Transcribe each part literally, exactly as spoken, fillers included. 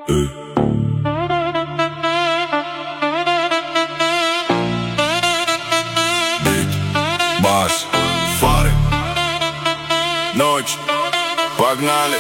Эй. Бит, бас, фары, ночь, погнали.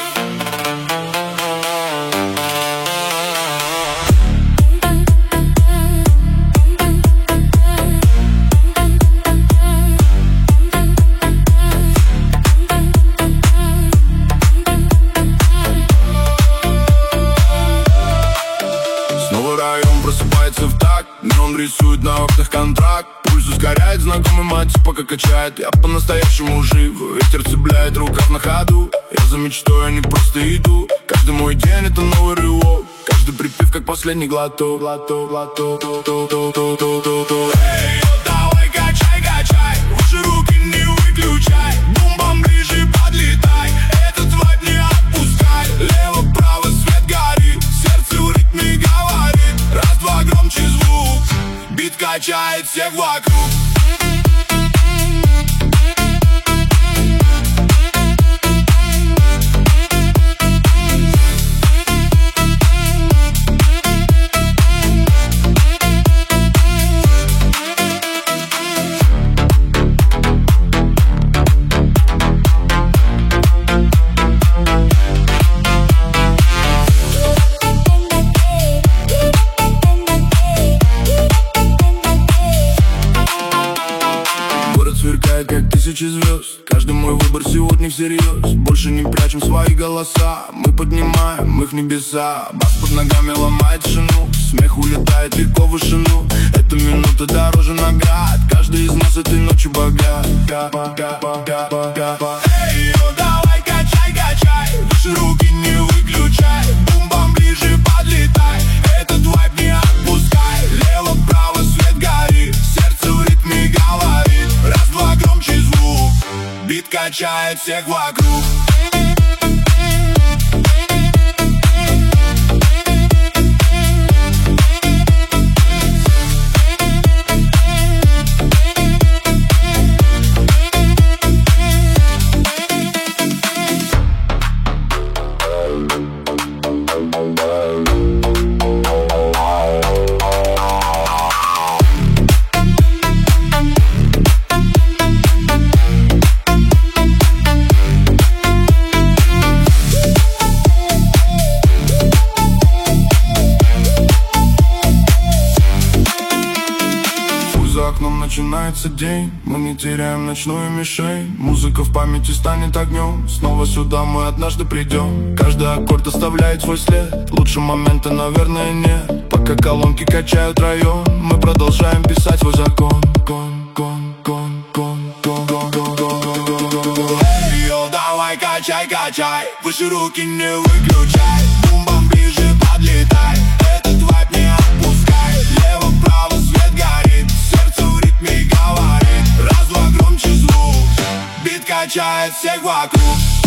Просыпается в такт, неон рисует на окнах контракт. Пульс ускоряет, знакомый мать пока качает. Я по-настоящему жив, ветер цепляет рукав на ходу. Я за мечтой, а не просто иду. Каждый мой день это новый рывок. Каждый припев как последний глоток. Глоток, глоток, глоток, глоток, глоток. Эй, давай качай, качай, выше руки не выключай. Бум-бам ближе подлетай, этот вайб не отпускай. Лево-право свет горит, сердце в ритме говорит. Раз-два громче звук, бит качает всех вокруг. Сверкает, как тысячи звезд. Каждый мой выбор сегодня всерьез. Больше не прячем свои голоса, мы поднимаем их в небеса. Бас под ногами ломает тишину, смех улетает легко в вышину. Эта минута дороже наград, каждый из нас этой ночью богат. Эй, йо, давай качай, качай, выше руки не выключай. Бум-бам ближе подлетай, этот вайб не отпускай. Лево-право свет горит, сердце в ритме говорит. Раз-два громче звук, бит качает всех вокруг. За окном начинается день, мы не теряем ночную мишень. Музыка в памяти станет огнем, снова сюда мы однажды придем. Каждый аккорд оставляет свой след, лучше момента, наверное, нет. Пока колонки качают район, мы продолжаем писать свой закон. Гон, гон, гон, гон, гон, гон, гон, гон, гон, гон. Эй, йо, давай качай, качай, выше руки не выключай. Бум-бам ближе подлетай, этот вайб не отпускай. Лево-право свет горит, сердце в ритме говорит. Раз-два громче звук, бит качает всех вокруг.